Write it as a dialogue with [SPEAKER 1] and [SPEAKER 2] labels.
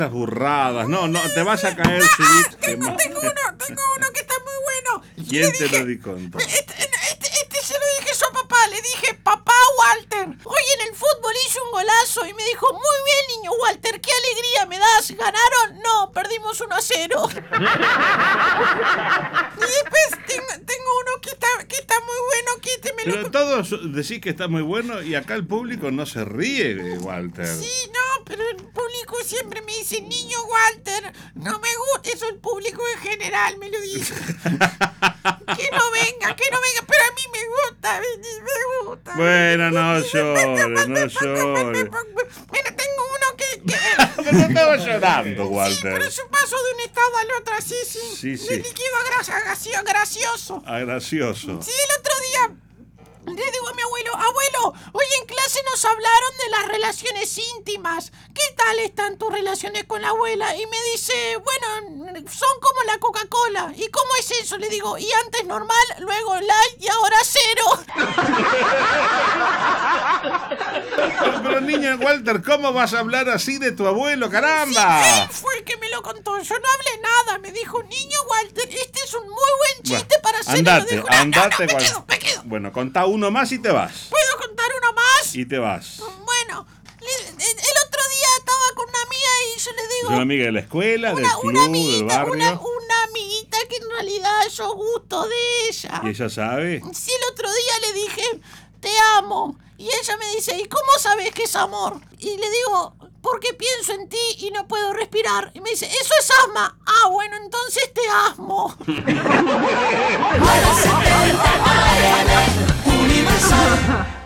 [SPEAKER 1] Esas burradas. No, te vas a caer, Judith.
[SPEAKER 2] Tengo uno que está muy bueno.
[SPEAKER 1] ¿Quién te lo dijo entonces?
[SPEAKER 2] Este se lo dije yo a papá. Le dije, papá Walter, hoy en el fútbol hice un golazo. Y me dijo, muy bien, niño Walter, qué alegría me das. ¿Ganaron? No, perdimos 1-0. Y después tengo uno que está muy bueno.
[SPEAKER 1] Pero todos decís que está muy bueno y acá el público no se ríe, Walter.
[SPEAKER 2] Sí, no, pero el público siempre me dice, niño Walter, no me gusta. Eso el público en general me lo dice. Que no venga, pero a mí me gusta.
[SPEAKER 1] Bueno, no llores.
[SPEAKER 2] Mira, tengo uno que
[SPEAKER 1] Pero no estaba llorando, Walter.
[SPEAKER 2] por eso paso de un estado al otro así,
[SPEAKER 1] Sí.
[SPEAKER 2] De líquido a gracioso.
[SPEAKER 1] Ah, gracioso.
[SPEAKER 2] Sí, el otro día le digo a mi abuelo, hoy en clase nos hablaron de las relaciones íntimas. ¿Qué tal están tus relaciones con la abuela? Y me dice, bueno, son como la Coca-Cola. ¿Y cómo es eso? Le digo, y antes normal, luego light y ahora cero.
[SPEAKER 1] Pero niña Walter, ¿cómo vas a hablar así de tu abuelo, caramba?
[SPEAKER 2] Sí, él fue el que me lo contó. Yo no hablé nada. Me dijo, niño Walter, este es un muy buen chiste para hacer.
[SPEAKER 1] Andate,
[SPEAKER 2] me quedo.
[SPEAKER 1] Bueno, contá uno más y te vas.
[SPEAKER 2] ¿Puedo contar uno más?
[SPEAKER 1] Y te vas.
[SPEAKER 2] Bueno, el otro día estaba con una amiga y yo le digo...
[SPEAKER 1] ¿Es una amiga de la escuela, del club, del barrio?
[SPEAKER 2] Una amiguita que en realidad yo gusto de ella.
[SPEAKER 1] ¿Y ella sabe?
[SPEAKER 2] Sí, el otro día le dije, te amo. Y ella me dice, ¿y cómo sabes que es amor? Y le digo, porque pienso en ti y no puedo respirar. Y me dice, eso es asma. Ah, bueno, entonces te asmo.
[SPEAKER 3] A las 70 AM, Universal.